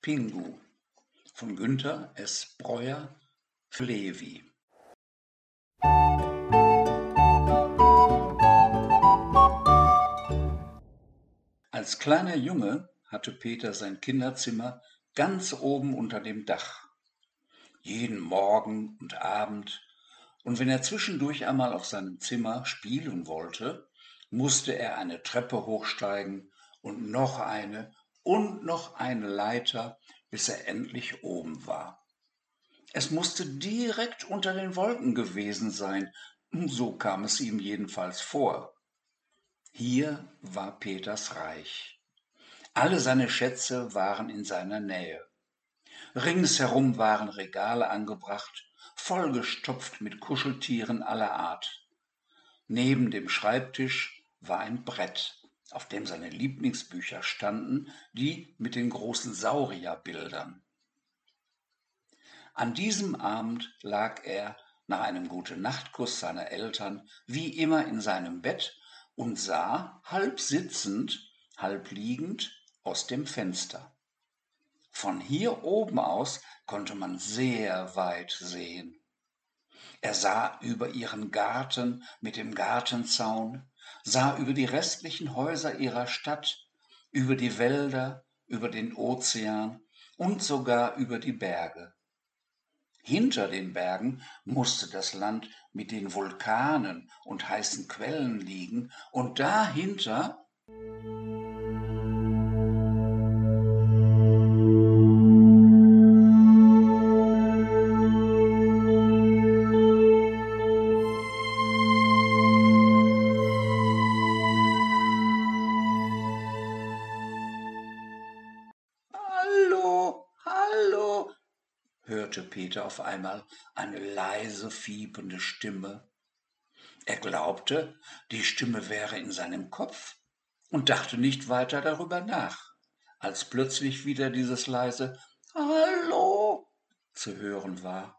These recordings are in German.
Pingu von Günter S. Breuer für Levi. Als kleiner Junge hatte Peter sein Kinderzimmer ganz oben unter dem Dach. Jeden Morgen und Abend, und wenn er zwischendurch einmal auf seinem Zimmer spielen wollte, musste er eine Treppe hochsteigen und noch eine Leiter, bis er endlich oben war. Es musste direkt unter den Wolken gewesen sein, so kam es ihm jedenfalls vor. Hier war Peters Reich. Alle seine Schätze waren in seiner Nähe. Ringsherum waren Regale angebracht, vollgestopft mit Kuscheltieren aller Art. Neben dem Schreibtisch war ein Brett, auf dem seine Lieblingsbücher standen, die mit den großen Saurierbildern. An diesem Abend lag er, nach einem Gute-Nacht-Kuss seiner Eltern, wie immer in seinem Bett und sah, halb sitzend, halb liegend, aus dem Fenster. Von hier oben aus konnte man sehr weit sehen. Er sah über ihren Garten mit dem Gartenzaun, sah über die restlichen Häuser ihrer Stadt, über die Wälder, über den Ozean und sogar über die Berge. Hinter den Bergen musste das Land mit den Vulkanen und heißen Quellen liegen, und dahinter »Hallo, hallo«, hörte Peter auf einmal eine leise, fiepende Stimme. Er glaubte, die Stimme wäre in seinem Kopf und dachte nicht weiter darüber nach, als plötzlich wieder dieses leise »Hallo« zu hören war.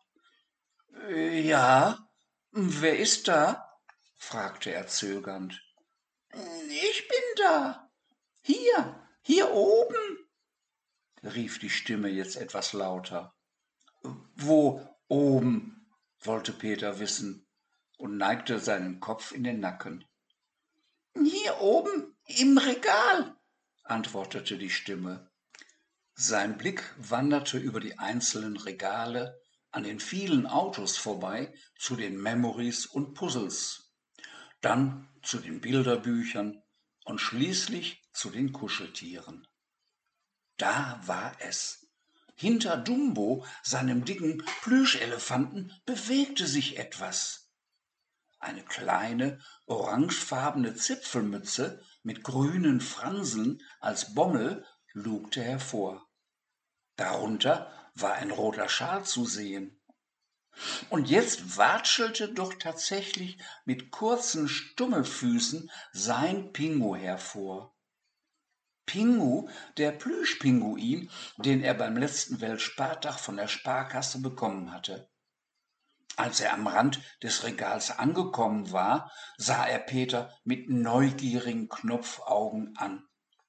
»Ja, wer ist da?« fragte er zögernd. »Ich bin da. Hier oben«, rief die Stimme jetzt etwas lauter. »Wo oben?« wollte Peter wissen und neigte seinen Kopf in den Nacken. »Hier oben im Regal«, antwortete die Stimme. Sein Blick wanderte über die einzelnen Regale, an den vielen Autos vorbei, zu den Memories und Puzzles, dann zu den Bilderbüchern und schließlich zu den Kuscheltieren. Da war es. Hinter Dumbo, seinem dicken Plüschelefanten, bewegte sich etwas. Eine kleine, orangefarbene Zipfelmütze mit grünen Fransen als Bommel lugte hervor. Darunter war ein roter Schal zu sehen. Und jetzt watschelte doch tatsächlich mit kurzen Stummelfüßen sein Pingu hervor. Pingu, der Plüschpinguin, den er beim letzten Weltspartag von der Sparkasse bekommen hatte. Als er am Rand des Regals angekommen war, sah er Peter mit neugierigen Knopfaugen an.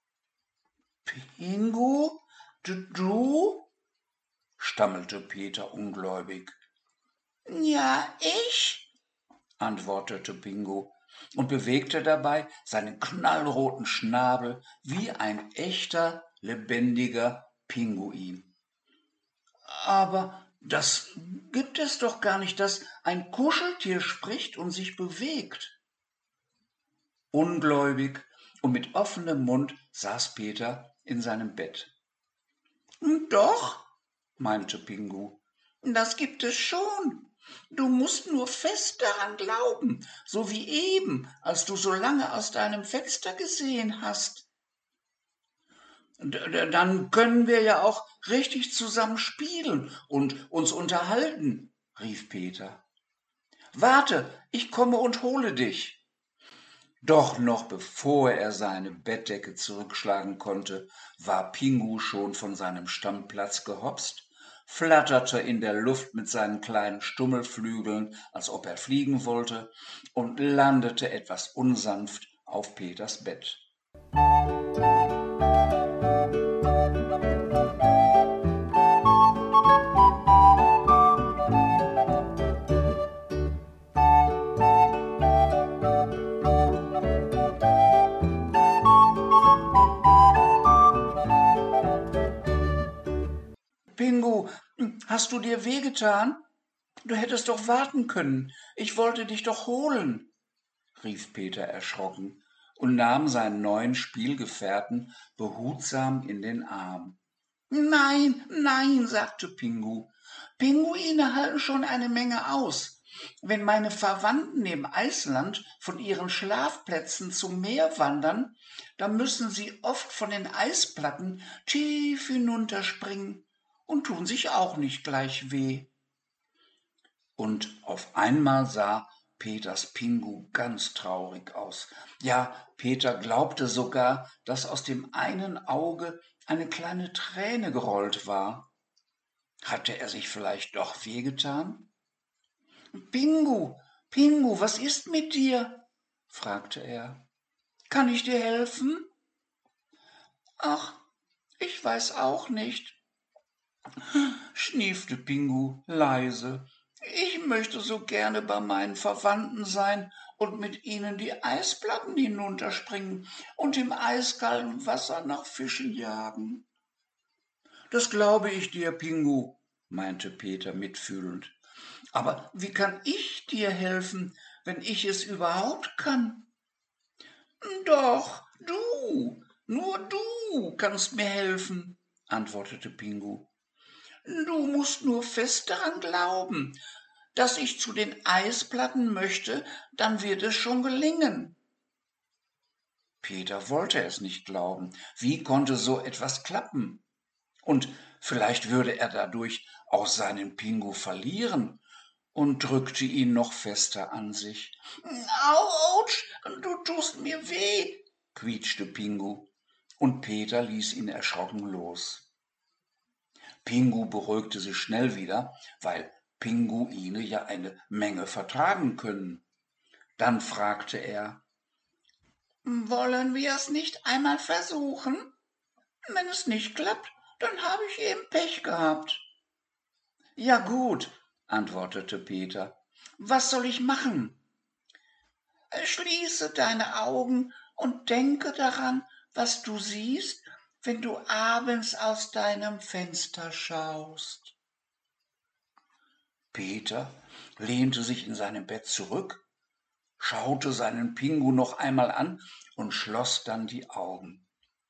»Pingu, du?« stammelte Peter ungläubig. »Ja, ich«, antwortete Pingu und bewegte dabei seinen knallroten Schnabel wie ein echter, lebendiger Pinguin. »Aber das gibt es doch gar nicht, dass ein Kuscheltier spricht und sich bewegt.« Ungläubig und mit offenem Mund saß Peter in seinem Bett. »Doch«, meinte Pingu, »das gibt es schon. Du musst nur fest daran glauben, so wie eben, als du so lange aus deinem Fenster gesehen hast.« »Dann können wir ja auch richtig zusammen spielen und uns unterhalten«, rief Peter. »Warte, ich komme und hole dich.« Doch noch bevor er seine Bettdecke zurückschlagen konnte, war Pingu schon von seinem Stammplatz gehopst, flatterte in der Luft mit seinen kleinen Stummelflügeln, als ob er fliegen wollte, und landete etwas unsanft auf Peters Bett. Pingu, hast du dir wehgetan? Du hättest doch warten können. Ich wollte dich doch holen, rief Peter erschrocken und nahm seinen neuen Spielgefährten behutsam in den Arm. Nein, nein, sagte Pingu. Pinguine halten schon eine Menge aus. Wenn meine Verwandten im Eisland von ihren Schlafplätzen zum Meer wandern, dann müssen sie oft von den Eisplatten tief hinunterspringen und tun sich auch nicht gleich weh. Und auf einmal sah Peters Pingu ganz traurig aus. Ja, Peter glaubte sogar, dass aus dem einen Auge eine kleine Träne gerollt war. Hatte er sich vielleicht doch wehgetan? Pingu, Pingu, was ist mit dir? Fragte er. Kann ich dir helfen? Ach, ich weiß auch nicht, schniefte Pingu leise. Ich möchte so gerne bei meinen Verwandten sein und mit ihnen die Eisplatten hinunterspringen und im eiskalten Wasser nach Fischen jagen. Das glaube ich dir, Pingu, meinte Peter mitfühlend. Aber wie kann ich dir helfen, wenn ich es überhaupt kann? Doch, nur du kannst mir helfen, antwortete Pingu. Du musst nur fest daran glauben, dass ich zu den Eisplatten möchte, dann wird es schon gelingen. Peter wollte es nicht glauben. Wie konnte so etwas klappen? Und vielleicht würde er dadurch auch seinen Pingu verlieren und drückte ihn noch fester an sich. Autsch, du tust mir weh, quietschte Pingu, und Peter ließ ihn erschrocken los. Pingu beruhigte sich schnell wieder, weil Pinguine ja eine Menge vertragen können. Dann fragte er, wollen wir es nicht einmal versuchen? Wenn es nicht klappt, dann habe ich eben Pech gehabt. Ja gut, antwortete Peter. Was soll ich machen? Schließe deine Augen und denke daran, was du siehst, wenn du abends aus deinem Fenster schaust. Peter lehnte sich in seinem Bett zurück, schaute seinen Pingu noch einmal an und schloss dann die Augen.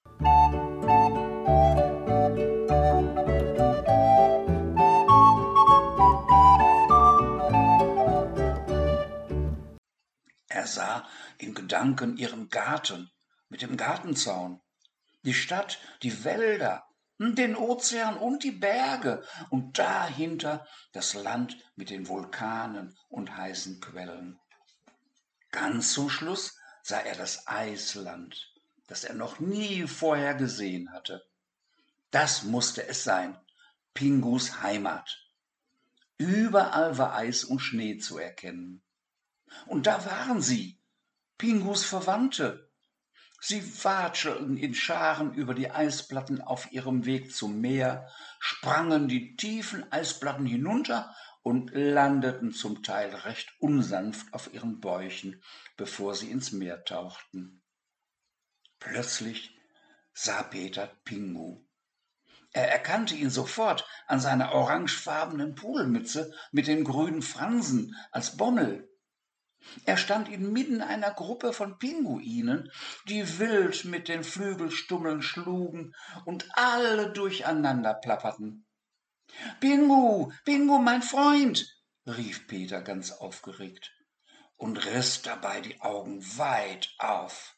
Er sah in Gedanken ihren Garten mit dem Gartenzaun, die Stadt, die Wälder, den Ozean und die Berge und dahinter das Land mit den Vulkanen und heißen Quellen. Ganz zum Schluss sah er das Eisland, das er noch nie vorher gesehen hatte. Das musste es sein, Pingus Heimat. Überall war Eis und Schnee zu erkennen. Und da waren sie, Pingus Verwandte. Sie watschelten in Scharen über die Eisplatten auf ihrem Weg zum Meer, sprangen die tiefen Eisplatten hinunter und landeten zum Teil recht unsanft auf ihren Bäuchen, bevor sie ins Meer tauchten. Plötzlich sah Peter Pingu. Er erkannte ihn sofort an seiner orangefarbenen Pudelmütze mit den grünen Fransen als Bommel. Er stand inmitten einer Gruppe von Pinguinen, die wild mit den Flügelstummeln schlugen und alle durcheinander plapperten. Pingu, Pingu, mein Freund, rief Peter ganz aufgeregt und riss dabei die Augen weit auf.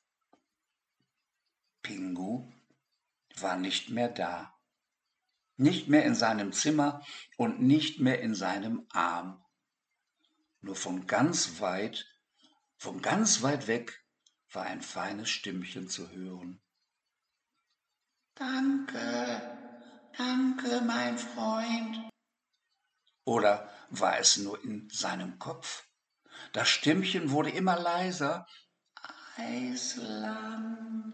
Pingu war nicht mehr da, nicht mehr in seinem Zimmer und nicht mehr in seinem Arm. Nur von ganz weit weg war ein feines Stimmchen zu hören. Danke, danke, mein Freund. Oder war es nur in seinem Kopf? Das Stimmchen wurde immer leiser. Eisland.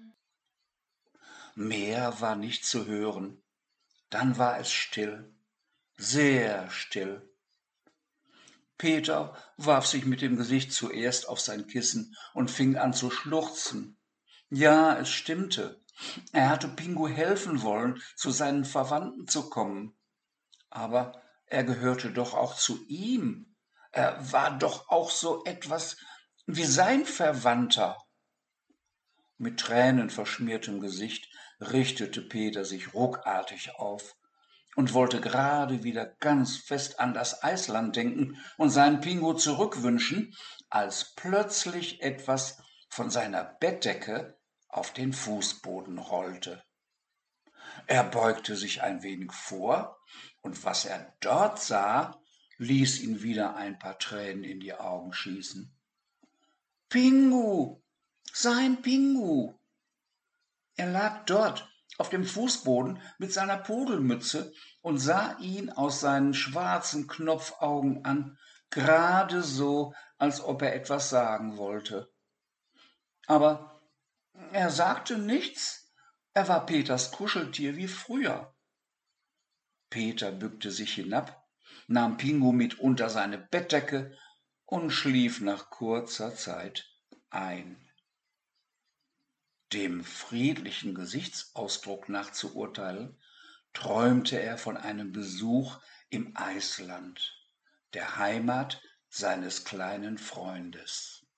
Mehr war nicht zu hören. Dann war es still, sehr still. Peter warf sich mit dem Gesicht zuerst auf sein Kissen und fing an zu schluchzen. Ja, es stimmte. Er hatte Pingu helfen wollen, zu seinen Verwandten zu kommen. Aber er gehörte doch auch zu ihm. Er war doch auch so etwas wie sein Verwandter. Mit tränenverschmiertem Gesicht richtete Peter sich ruckartig auf und wollte gerade wieder ganz fest an das Eisland denken und seinen Pingu zurückwünschen, als plötzlich etwas von seiner Bettdecke auf den Fußboden rollte. Er beugte sich ein wenig vor, und was er dort sah, ließ ihn wieder ein paar Tränen in die Augen schießen. Pingu, sein Pingu! Er lag dort auf dem Fußboden mit seiner Pudelmütze und sah ihn aus seinen schwarzen Knopfaugen an, gerade so, als ob er etwas sagen wollte. Aber er sagte nichts, er war Peters Kuscheltier wie früher. Peter bückte sich hinab, nahm Pingu mit unter seine Bettdecke und schlief nach kurzer Zeit ein. Dem friedlichen Gesichtsausdruck nach zu urteilen, träumte er von einem Besuch im Eisland, der Heimat seines kleinen Freundes.